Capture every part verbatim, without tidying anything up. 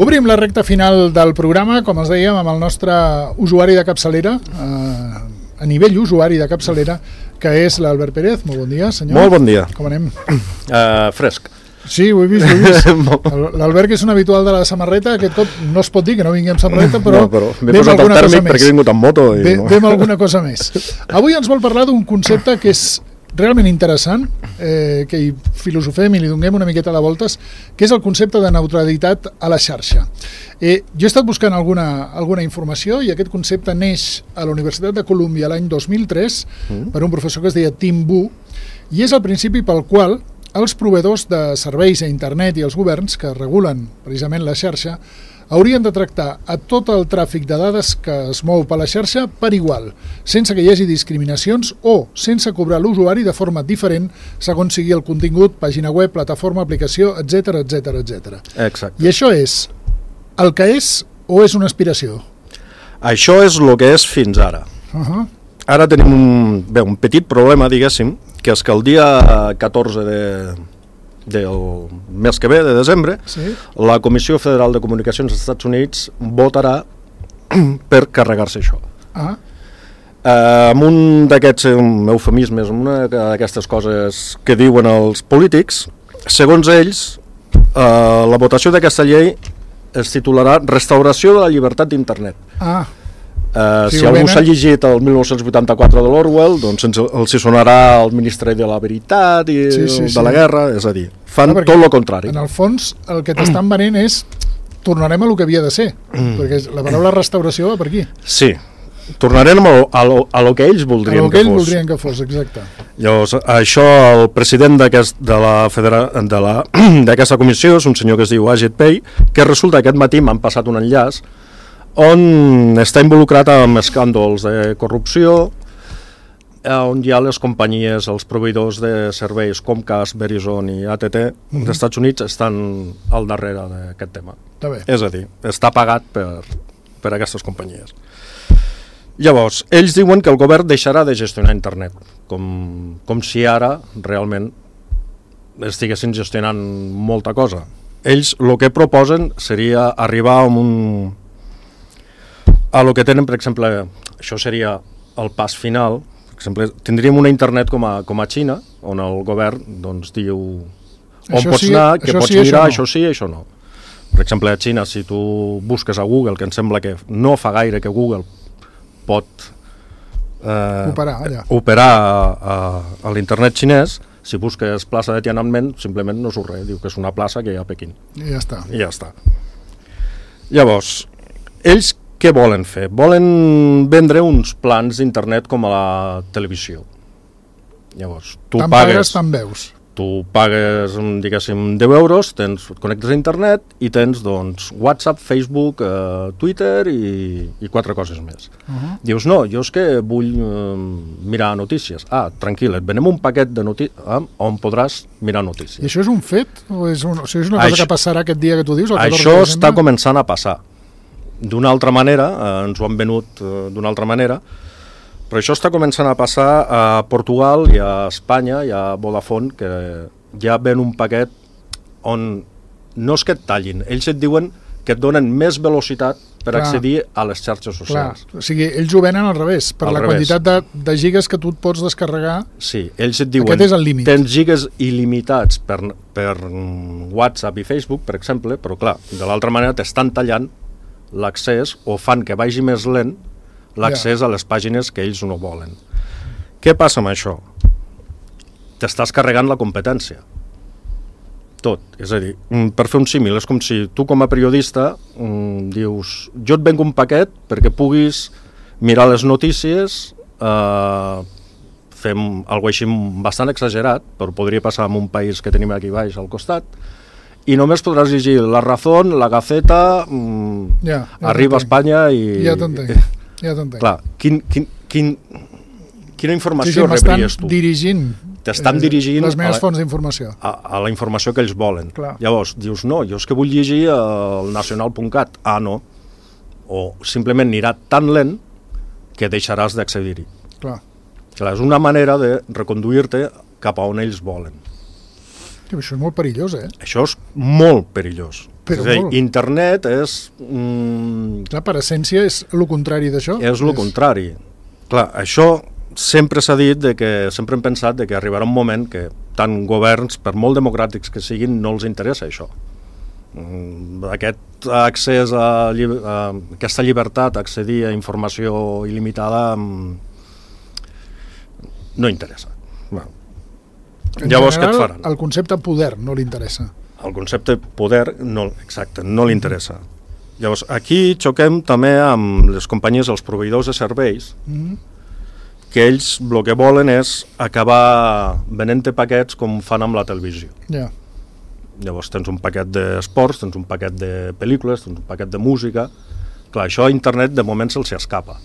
Obrim la recta final del programa, com els dèiem, amb el nostre usuari de capçalera, eh, a nivell usuari de capçalera, que és l'Albert Pérez. Molt bon dia, senyor. Molt bon dia. Com anem? Uh, fresc. Sí, ho he vist, ho he vist. L'Albert, que és un habitual de la samarreta, aquest cop no es pot dir que no vingui amb samarreta, però, no, però m'he posat el tèrmic perquè he vingut amb moto. I ve, no. Ve amb alguna cosa més. Avui ens vol parlar d'un concepte que és realment interessant, eh, que hi filosofem i li donem una miqueta de voltes, que és el concepte de neutralitat a la xarxa. Eh, jo he estat buscant alguna, alguna informació i aquest concepte neix a la Universitat de Colúmbia l'any dos mil tres mm. per un professor que es deia Tim Wu, i és el principi pel qual els proveïdors de serveis a internet i els governs que regulen precisament la xarxa haurien de tractar a tot el tràfic de dades que es mou per la xarxa per igual, sense que hi hagi discriminacions o sense cobrar l'usuari de forma diferent segons sigui el contingut, pàgina web, plataforma, aplicació, etcètera, etcètera, etcètera. Exacte. I això és el que és o és una aspiració? Això és el que és fins ara. Uh-huh. Ara tenim un, bé, un petit problema, diguéssim, que és que el dia catorze de... del mes que ve, de desembre, sí. La Comissió Federal de Comunicacions dels Estats Units votarà per carregar-se això. Ah. Eh, amb un d'aquests eufemismes, una d'aquestes coses que diuen els polítics, segons ells, eh, la votació d'aquesta llei es titularà Restauració de la llibertat d'internet. Ah. Uh, sí, si algú s'ha llegit el mil nou-cents vuitanta-quatre de l'Orwell, doncs ens, els hi sonarà el Ministre de la Veritat i sí, sí, de sí. la Guerra, és a dir, fan ah, tot el contrari. En el fons, el que t'estan venent és tornarem a lo que havia de ser, mm. perquè la paraula restauració va per aquí. Sí, tornarem a lo, a lo, a lo que ells voldrien a lo que, que ells fos. voldrien que fos, exacte. Llavors, això, el president d'aquest, de la federa, de la, d'aquesta comissió és un senyor que es diu Ajit Pai, que resulta que aquest matí m'han passat un enllaç on està involucrat amb escàndols de corrupció, on hi ha les companyies, els proveïdors de serveis Comcast, Verizon i A T T mm-hmm. dels Estats Units estan al darrere d'aquest tema. Està bé. És a dir, està pagat per, per aquestes companyies. Llavors, ells diuen que el govern deixarà de gestionar internet, com, com si ara realment estiguessin gestionant molta cosa. Ells el que proposen seria arribar a un... a lo que tenen, per exemple, això seria el pas final, per exemple, tindríem una internet com a, com a Xina, on el govern doncs, diu on això pots sí, anar, què pots sí, mirar, això, no. això sí, això no. Per exemple, a Xina, si tu busques a Google, que em sembla que no fa gaire que Google pot eh, operar, allà. operar a, a, a l'internet xinès, si busques plaça de Tiananmen, simplement no surt res, diu que és una plaça que hi ha a Pequín. I ja està. I ja està. Llavors, ells què volen fer? Volen vendre uns plans d'internet com a la televisió. Llavors, tu tant pagues... pagues, tant veus. Tu pagues, diguéssim, deu euros, tens, et connectes a internet i tens, doncs, WhatsApp, Facebook, eh, Twitter i, i quatre coses més. Uh-huh. Dius, no, jo és que vull eh, mirar notícies. Ah, tranquil, et venem un paquet de notícies eh, on podràs mirar notícies. I això és un fet? O és, un, o sigui, és una cosa això, que passarà aquest dia que tu dius? Això està començant a passar. D'una altra manera, eh, ens ho han venut eh, d'una altra manera, però això està començant a passar a Portugal i a Espanya, i a Vodafone, que ja ven un paquet on no és que et tallin, ells et diuen que et donen més velocitat per clar. accedir a les xarxes socials. Clar. O sigui, ells ho venen al revés, per al la revés. Quantitat de, de gigas que tu et pots descarregar. Sí, ells et diuen, aquest és el límit. Tens gigas il·limitats per, per WhatsApp i Facebook, per exemple, però clar, de l'altra manera t'estan tallant l'accés o fan que vagi més lent l'accés ja. a les pàgines que ells no volen. Què passa amb això? T'estàs carregant la competència. Tot. És a dir, per fer un símil, és com si tu com a periodista mm, dius, jo et venc un paquet perquè puguis mirar les notícies, eh, fem alguna així bastant exagerat, però podria passar en un país que tenim aquí baix al costat, i només podràs llegir La Razón, La Gaceta, mmm, ja, ja Arriba a Espanya i... Ja t'entenc, ja t'entenc. Clar, quin, quin, quin, quina informació sí, sí, rebries tu? dirigint, T'estan eh, dirigint les meves fonts d'informació. A, a la informació que ells volen. Clar. Llavors, dius, no, jo és que vull llegir el nacional punt cat. Ah, no. O simplement anirà tan lent que deixaràs d'accedir-hi. Clar. Clar. És una manera de reconduir-te cap a on ells volen. Això és molt perillós, eh? Això és molt perillós. Però és a dir, molt. internet és... Mm, Clar, per essència és el contrari d'això. és el contrari. Clar, això sempre s'ha dit, de que sempre hem pensat de que arribarà un moment que tant governs, per molt democràtics que siguin, no els interessa això. Mm, aquest accés a, lli- a aquesta llibertat, a accedir a informació il·limitada, mm, no interessa. Bueno. En Llavors, general, què et faran? el concepte poder no li interessa. El concepte poder, no, exacte, no li interessa. Llavors, aquí xoquem també amb les companyies, els proveïdors de serveis, Mm. que ells el que volen és acabar venent paquets com fan amb la televisió. Ja. Llavors tens un paquet d'esports, tens un paquet de pel·lícules, tens un paquet de música. Clar, això a internet de moment se'ls escapa.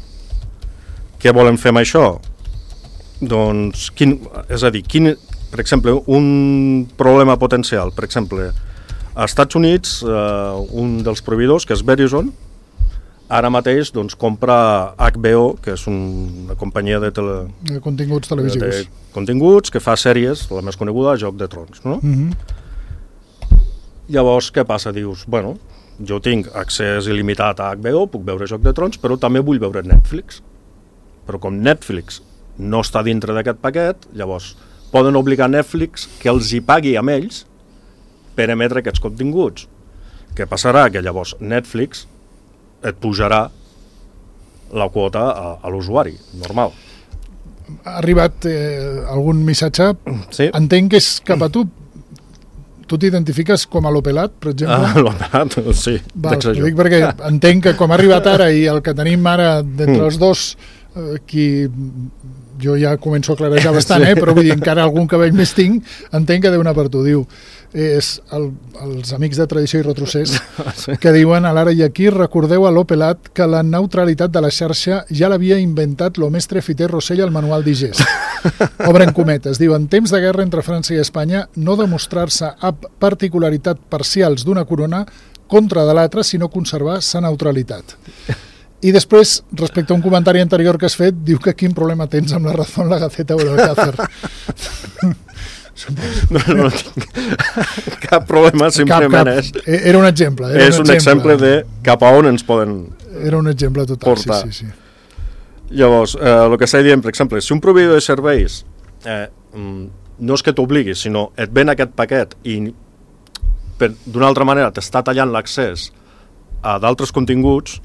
Què volen fer amb això? Doncs, quin, és a dir, quin, per exemple, un problema potencial. Per exemple, als Estats Units, eh, un dels proveïdors, que és Verizon, ara mateix doncs, compra H B O, que és un, una companyia de, tele, De continguts televisius. de continguts, que fa sèries, la més coneguda, Joc de Trons, no? Mm -hmm. Llavors, què passa? Dius, bueno, jo tinc accés il·limitat a H B O, puc veure Joc de Trons, però també vull veure Netflix. Però com Netflix no està dintre d'aquest paquet, llavors poden obligar Netflix que els hi pagui amb ells per emetre aquests continguts. Què passarà? Que llavors Netflix et pujarà la quota a, a l'usuari, normal. Ha arribat eh, algun missatge. Sí? Entenc que és cap a tu. Tu t'identifiques com a l'Opelat, per exemple? Ah, l'operat, sí. Val, d'exager. ho dic perquè entenc que com ha arribat ara i el que tenim ara d'entre Mm. els dos, eh, qui jo ja començo a clarejar bastant, Sí. eh? Però vull dir, encara algun cabell més tinc, entenc que deu anar per tu. Diu, és el, els amics de Tradició i Retrocés Sí. que diuen a l'ara i aquí, recordeu a l'Opelat que la neutralitat de la xarxa ja l'havia inventat lo mestre Fiter Rossell al manual d'Igés. Obren cometes, diu, en temps de guerra entre França i Espanya no demostrar-se a particularitat parcials d'una corona contra de l'altra, sinó conservar sa neutralitat. I després, respecte a un comentari anterior que has fet, diu que quin problema tens amb la Razón, la Gaceta o l'Alcázar. No, no tinc cap problema, simplement cap, cap. és... Era un exemple. Era És un exemple de cap a on ens poden Era un exemple total, portar. sí, sí, sí. Llavors, eh, el que s'ha dit, per exemple, si un proveïdor de serveis eh, mm, no és que t'obligui, sinó et ven aquest paquet i per- d'una altra manera t'està tallant l'accés a d'altres continguts,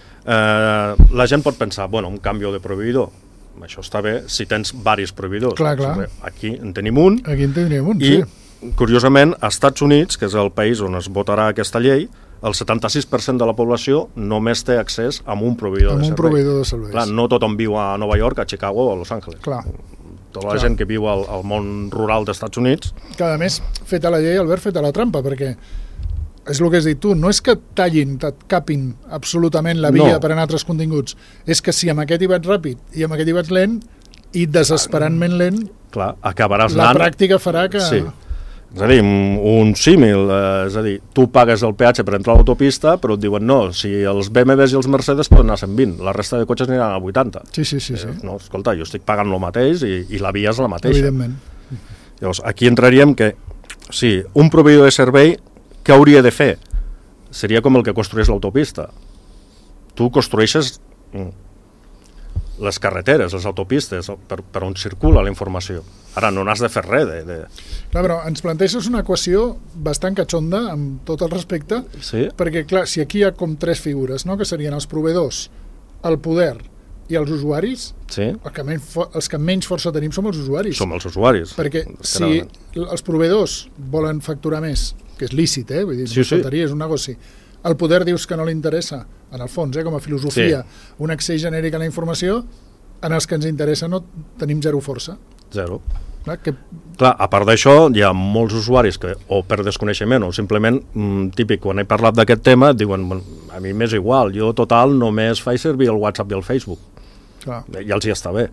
eh, la gent pot pensar, bueno, un canvi de proveïdor, això està bé si tens diversos proveïdors. Clar, clar. Aquí en tenim un, Aquí en tindríem un, i, sí. curiosament, als Estats Units, que és el país on es votarà aquesta llei, el setanta-sis per cent de la població només té accés a un proveïdor Amb de un serveis. proveïdor de serveis. Clar, no tothom viu a Nova York, a Chicago o a Los Angeles. Clar. Tota la Clar. gent que viu al, al món rural dels Estats Units, Que a més, feta la llei, Albert, feta la trampa, perquè és el que has dit tu, no és que tallin, et capin absolutament la via No. per anar a altres continguts, és que si amb aquest hi vaig ràpid i amb aquest hi vaig lent, i desesperantment lent, clar, acabaràs la anant... pràctica farà que... Sí. És a dir, un, un símil, eh, és a dir, tu pagues el peatge per entrar a l'autopista, però et diuen no, si els B M Ws i els Mercedes poden anar a cent vint, la resta de cotxes aniran a vuitanta. Sí, sí, sí, sí. Eh, no, escolta, jo estic pagant el mateix i, i la via és la mateixa. Evidentment. Llavors, aquí entraríem que, sí, un proveïdor de servei, què hauria de fer? Seria com el que construeix l'autopista. Tu construeixes mm, les carreteres, les autopistes, per, per on circula la informació. Ara, no n'has de fer res. De, de... Clar, però ens planteges una equació bastant catxonda, amb tot el respecte, Sí? perquè, clar, si aquí hi ha com tres figures, no?, que serien els proveïdors, el poder i els usuaris, Sí? el que menys, fo- els que menys força tenim som els usuaris. Som els usuaris. Perquè si clarament. l- els proveïdors volen facturar més, que és lícit, eh? Vull dir, Sí, no sí. faltaria, és un negoci, el poder dius que no li interessa, en el fons, eh, com a filosofia, un accés genèric a la informació, en els que ens interessa no tenim zero força. Zero. Clar, que, Clar, a part d'això, hi ha molts usuaris que, o per desconeixement, o simplement, mm, típic, quan he parlat d'aquest tema, et diuen, "Bueno, a mi m'és igual, jo total només faig servir el WhatsApp i el Facebook. clar, Ja els hi està bé.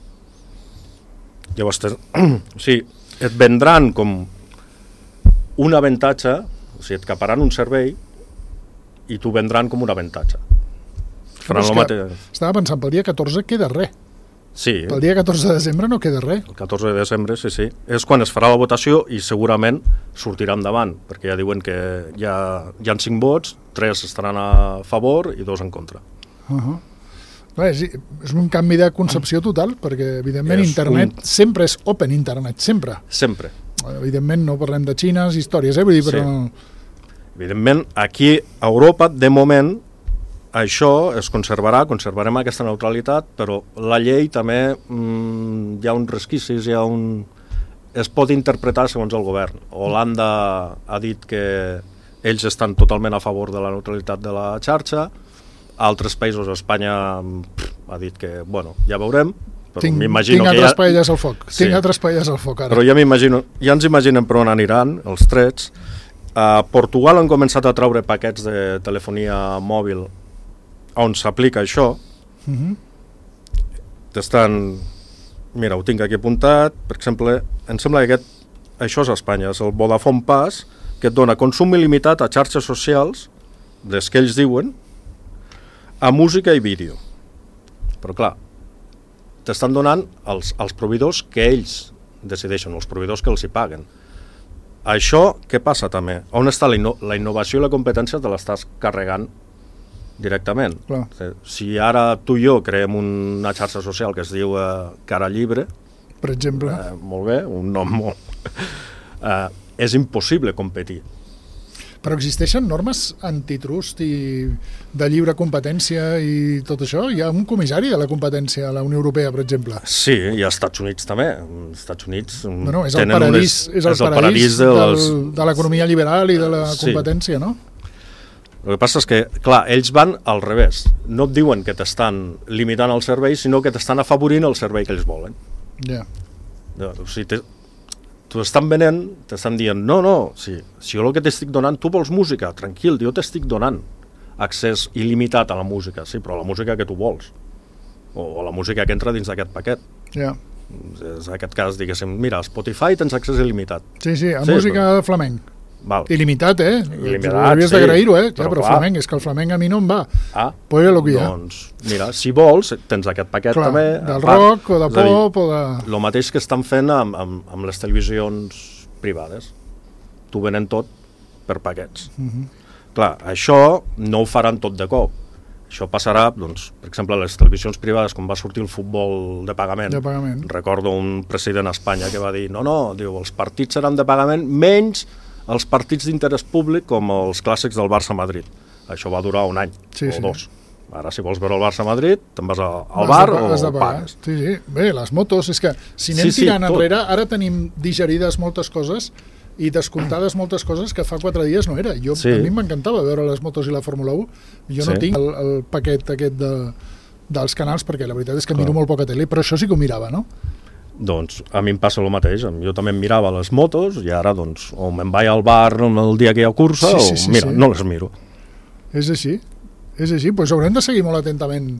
Llavors, te... o sigui, et vendran com un avantatge, o sigui, et caparan un servei i t'ho vendran com un avantatge. Faran és el que mateix. estava pensant, pel dia catorze queda res. Sí. Pel dia catorze de desembre no queda res. El catorze de desembre, sí, sí. És quan es farà la votació i segurament sortirà endavant, perquè ja diuen que hi ha, hi ha cinc vots, tres estaran a favor i dos en contra. Uh -huh. Clar, és, és un canvi de concepció total, perquè evidentment És internet un... sempre és open internet, sempre. Sempre. Evidentment no parlem de xines, històries, eh? Vull dir, però... Sí. Evidentment, aquí a Europa, de moment, això es conservarà, conservarem aquesta neutralitat, però la llei també mmm, hi ha uns resquicis, hi ha un... es pot interpretar segons el govern. Holanda ha dit que ells estan totalment a favor de la neutralitat de la xarxa, altres països, Espanya pff, ha dit que, bueno, ja veurem, però tinc, m'imagino tinc que altres ja... paelles al foc, sí. tinc altres paelles al foc ara. Però ja m'imagino, ja ens imaginem per on aniran els trets. A Portugal han començat a treure paquets de telefonia mòbil on s'aplica això. Uh -huh. T'estan... Mira, ho tinc aquí apuntat, per exemple, em sembla que aquest, això és a Espanya, és el Vodafone Pass, que et dona consum il·limitat a xarxes socials, des que ells diuen, a música i vídeo. Però clar, t'estan donant els, els proveïdors que ells decideixen, els proveïdors que els hi paguen. Això, què passa també? On està la, inno la innovació i la competència? Te l'estàs carregant directament. Clar. Si ara tu i jo creem una xarxa social que es diu eh, Cara Llibre, per exemple, eh, molt bé, un nom molt... eh, és impossible competir. però existeixen normes antitrust i de lliure competència i tot això? Hi ha un comissari de la competència a la Unió Europea, per exemple. Sí, i als Estats Units també. Els Estats Units bueno, és el paradís, unes, és el és el paradís, paradís de, les... del, de l'economia liberal i de la sí. competència, no? El que passa és que, clar, ells van al revés. No et diuen que t'estan limitant el servei, sinó que t'estan afavorint el servei que ells volen. Ja. Yeah. O sigui, t'ho estan venent, t'estan dient, no, no, si, si jo el que t'estic donant, tu vols música, tranquil, jo t'estic donant accés il·limitat a la música, sí, però a la música que tu vols, o a la música que entra dins d'aquest paquet. Ja. Yeah. En aquest cas, diguéssim, mira, a Spotify tens accés il·limitat. Sí, sí, a sí, música però... flamenc. Val. Il·limitat, eh? Il·limitat, havies sí. d'agrair-ho, eh? Clar, però, però clar. flamenc, és que el flamenc a mi no em va. Ah, pues és el que hi ha. Doncs, mira, si vols, tens aquest paquet clar, també. del rock o de pop o de... El mateix que estan fent amb, amb, amb les televisions privades. T'ho venen tot per paquets. Uh -huh. Clar, això no ho faran tot de cop. Això passarà, doncs, per exemple, a les televisions privades, quan va sortir el futbol de pagament. De pagament. Recordo un president a Espanya que va dir, no, no, diu, els partits seran de pagament menys els partits d'interès públic com els clàssics del Barça-Madrid. Això va durar un any sí, o sí. dos. Ara, si vols veure el Barça-Madrid, te'n vas al has bar de, o has de pagues. Sí, sí. Bé, les motos, és que si anem sí, tirant sí, enrere, ara tenim digerides moltes coses i descomptades moltes coses que fa quatre dies no era. Jo, sí. A mi m'encantava veure les motos i la Fórmula u. Jo sí. no tinc el, el paquet aquest de, dels canals, perquè la veritat és que Clar. miro molt poca tele, però això sí que ho mirava, no? Doncs a mi em passa el mateix, jo també em mirava les motos i ara doncs o me'n vaig al bar el dia que hi ha cursa sí, sí, sí, o mira, sí. no les miro. És així, és així, doncs haurem de seguir molt atentament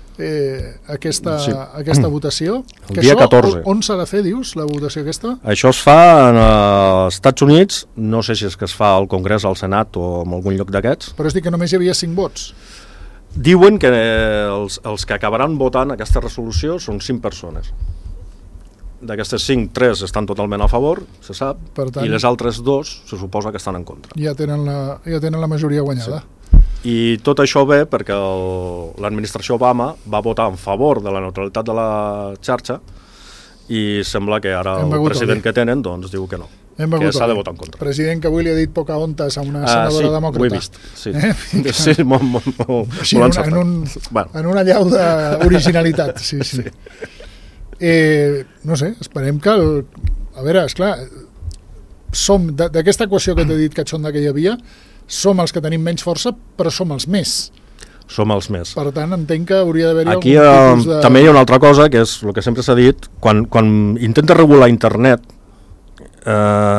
eh, aquesta, sí. aquesta votació. El que dia això, catorze. On, on s'ha de fer, dius, la votació aquesta? Això es fa als Estats Units, no sé si és que es fa al Congrés, al Senat o en algun lloc d'aquests. Però és dir que només hi havia cinc vots. Diuen que els, els que acabaran votant aquesta resolució són cinc persones. D'aquestes cinc, tres estan totalment a favor, se sap, tant, i les altres dos se suposa que estan en contra. Ja tenen la, ja tenen la majoria guanyada. Sí. I tot això ve perquè l'administració Obama va votar en favor de la neutralitat de la xarxa i sembla que ara el president que tenen doncs diu que no, que s'ha de votar en contra. President que avui li ha dit Pocahontas a una senadora ah, sí, demòcrata. Ho he vist, sí. Eh? Sí, molt, molt, molt, sí, molt en, un, bueno. en una llau d'originalitat, sí, sí. sí. Eh, no sé, esperem que el, a veure, esclar som, d'aquesta equació que t'he dit catxonda que hi havia, som els que tenim menys força, però som els més. Som els més. Per tant, entenc que hauria d'haver-hi aquí algun eh, tipus de... també hi ha una altra cosa, que és el que sempre s'ha dit, quan, quan intenta regular internet, eh,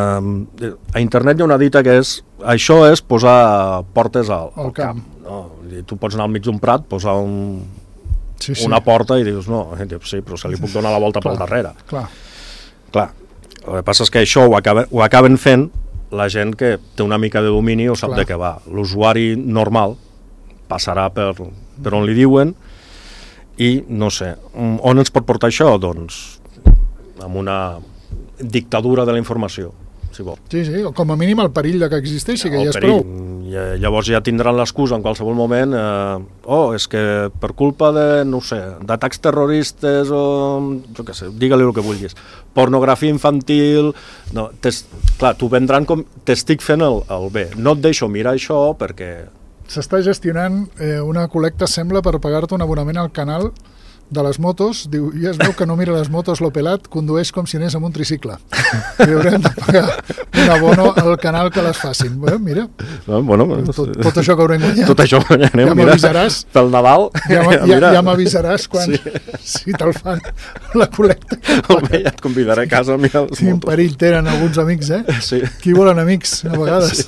a internet hi ha una dita que és, això és posar portes al, al camp. camp no? Tu pots anar al mig d'un prat, posar un... Sí, sí. una porta i dius, no, sí, però se li puc donar la volta clar, pel darrere. Clar. Clar. El que passa és que això ho, acaba, ho acaben fent la gent que té una mica de domini o sap clar. de què va. L'usuari normal passarà per, per on li diuen I, no sé, on ens pot portar això? Doncs amb una dictadura de la informació, si vol. Sí, sí, com a mínim el perill de que existeixi, que el ja és perill. prou. I, llavors ja tindran l'excusa en qualsevol moment, eh, oh, és que per culpa de, no sé, d'atacs terroristes o, jo què sé, digue-li el que vulguis, pornografia infantil, no, clar, t'ho vendran com t'estic fent el, el bé, no et deixo mirar això perquè... S'està gestionant eh, una col·lecta, sembla, per pagar-te un abonament al canal de les motos. Diu, ja es veu que no mira les motos lo pelat, condueix com si anés amb un tricicle. I haurem de pagar un abono al canal que les facin. Bueno, mira, no, bueno, tot, tot això que haurem guanyat. Tot això guanyarem, ja mira, m'avisaràs, pel Nadal. Ja, ja, ja m'avisaràs quan, sí. Si te'l fan la col·lecta. Bé, ja et convidaré a casa a mirar les Quin motos. perill tenen alguns amics, eh? Sí. Qui volen amics, a vegades.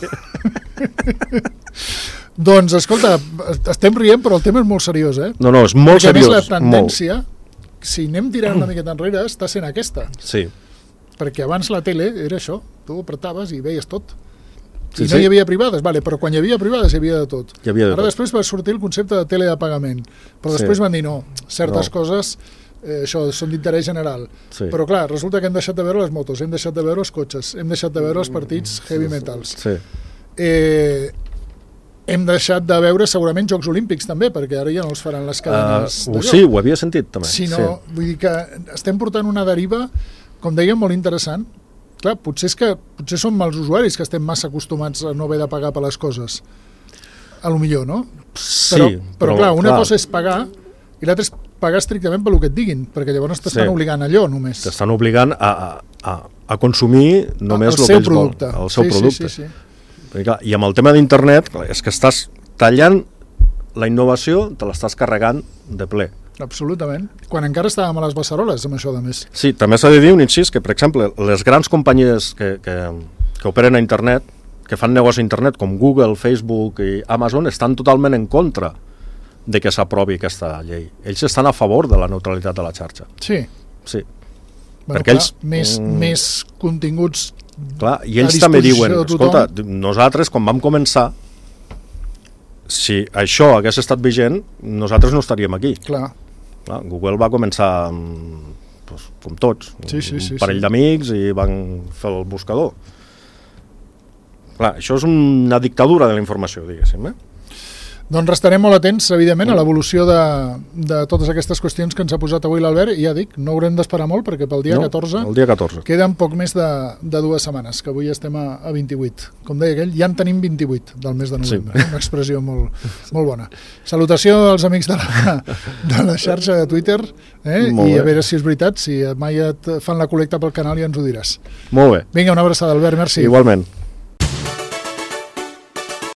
Sí. Doncs, escolta, estem rient, però el tema és molt seriós, eh? No, no, és molt Perquè, seriós. a més, la tendència, molt. Si anem tirant una miqueta enrere, està sent aquesta. Sí. Perquè abans la tele era això, tu apretaves i veies tot. Sí, I no sí. hi havia privades, vale, però quan hi havia privades hi havia de tot. Hi havia de Ara tot. després va sortir el concepte de tele de pagament, però Sí. després van dir no, certes No. coses eh, això són d'interès general. Sí. Però clar, resulta que hem deixat de veure les motos, hem deixat de veure els cotxes, hem deixat de veure els partits heavy metals. Sí. Eh, hem deixat de veure segurament Jocs Olímpics també, perquè ara ja no els faran les cadenes Uh, de sí, ho havia sentit també. Si no, Sí. vull dir que estem portant una deriva, com dèiem, molt interessant. Clar, potser és que potser som els usuaris que estem massa acostumats a no haver de pagar per les coses. A lo millor, no? Sí, però, però, però clar, una clar, cosa és pagar i l'altra és pagar estrictament pel que et diguin, perquè llavors t'estan Sí. obligant allò només. t'estan obligant a, a, a consumir només el el seu que ells producte. volen, el seu sí, producte. Sí, sí, sí. Perquè, clar, I amb el tema d'internet, clar, és que estàs tallant la innovació, te l'estàs carregant de ple. Absolutament. Quan encara estàvem a les beceroles amb això de més. Sí, també s'ha de dir un incís que, per exemple, les grans companyies que, que, que operen a internet, que fan negoci a internet, com Google, Facebook i Amazon, estan totalment en contra de que s'aprovi aquesta llei. Ells estan a favor de la neutralitat de la xarxa. Sí. Sí. Bueno, Perquè clar, ells, més, mm, més continguts clar, i ells a també disposició diuen, de tothom. escolta, nosaltres quan vam començar, si això hagués estat vigent, nosaltres no estaríem aquí. Clar. Clar, Google va començar amb, doncs, com tots, Sí, sí, sí, un parell sí. d'amics i van fer el buscador. Clar, això és una dictadura de la informació, diguéssim, eh? Doncs restarem molt atents, evidentment, a l'evolució de, de totes aquestes qüestions que ens ha posat avui l'Albert, i ja dic, no haurem d'esperar molt, perquè pel dia no, catorze el dia catorze. queden poc més de, de dues setmanes, que avui estem a, a vint-i-vuit. Com deia aquell, ja en tenim vint-i-vuit del mes de novembre, sí. Una expressió molt, molt bona. Salutació als amics de la, de la xarxa de Twitter, eh? I a veure si és veritat, si mai et fan la col·lecta pel canal ja ens ho diràs. Molt bé. Vinga, una abraçada, Albert, merci. Igualment.